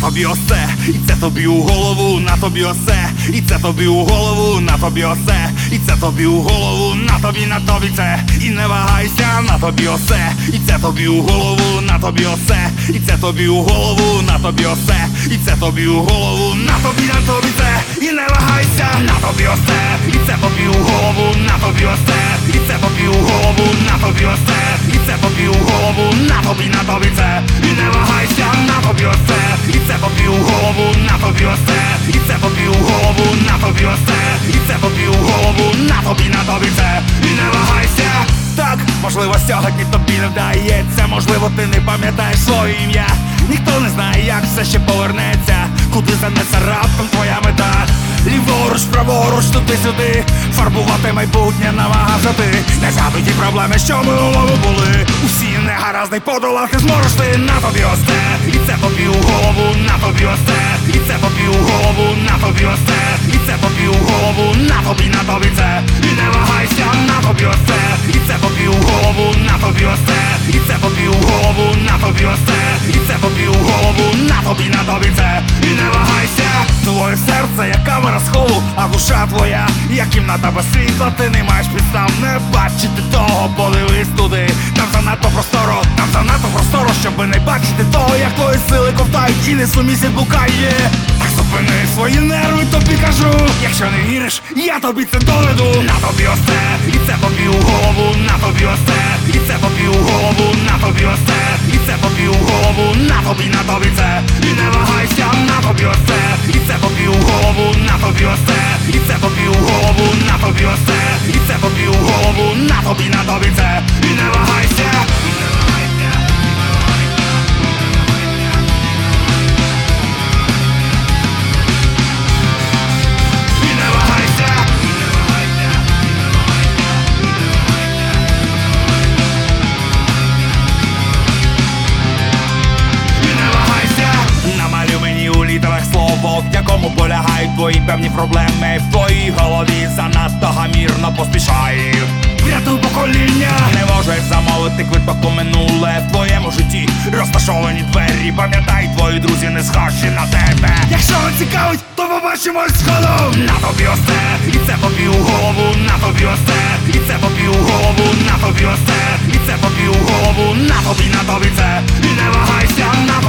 тобі осе, і це тобі у голову, на тобі осе, і це тобі у голову, на тобі осе, і це тобі у голову, на тобі це, і не вагайся, на тобі осе, і це тобі у голову, на тобі осе, і це тобі у голову, на тобі осе, і це тобі у голову, на тобі це, і не вагайся, на тобі осе, і це тобі у голову, на тобі осе, і це тобі у голову, на тобі осе, і це тобі у голову, на тобі це, і не вагайся, на тобі осе, і це тобі у голову, на тобі осе, і це тобі у голову, на тобі осе, і це тобі у голову, на тобі це, і не вагайся. Так, можливо, сьогодні тобі не вдається, можливо, ти не пам'ятаєш своє ім'я. Ніхто не знає, як все ще повернеться, куди занесе раптом твоя мета. Ліворуч, праворуч, туди-сюди, фарбувати майбутнє, намагався ти. Не згадуй ті проблеми, що минулого були. Усі негаразди подолати зможеш ти, на тобі осте, і це тобі у голову, на тобі осте, і це тобі у голову, на тобі осте, і це тобі у голову, на тобі це, і не вагайся, на тобі осте, і це тобі у голову, на тобі осте, і це тобі у голову, на тобі осте, і це тобі у голову, на тобі це, і не вагайся. Твоє серце, як камера схову, а душа твоя, як кімната без світла. Ти не маєш підстав не бачити того, подивись туди. Там занадто просторо, щоби не бачити того, як твої сили ковтають і несумісність блукає. Так зупини свої нерви, тобі кажу. Якщо не віриш, я тобі це доведу. На тобі осте, і це тобі у голову, на тобі осте, і це тобі у голову, на тобі осте, і це тобі у голову, на тобі це, і не вагайся, на тобі осте, і це тобі у голову, на тобі осте, і це тобі у голову, на тобі осте, і це тобі у голову, на тобі це, і не вагайся. В якому полягають твої певні проблеми. В твоїй голові занадто гамірно поспішає. Врятуй покоління. Не можеш замовити квиток у минуле. В твоєму житті розташовані двері. Пам'ятай, твої друзі не схожі на тебе. Якщо не цікавить, то побачимось згодом. На тобі осте, і це тобі у голову, на тобі осте, і це тобі у голову, на тобі осте, і це тобі у голову, на тобі це, і не вагайся, на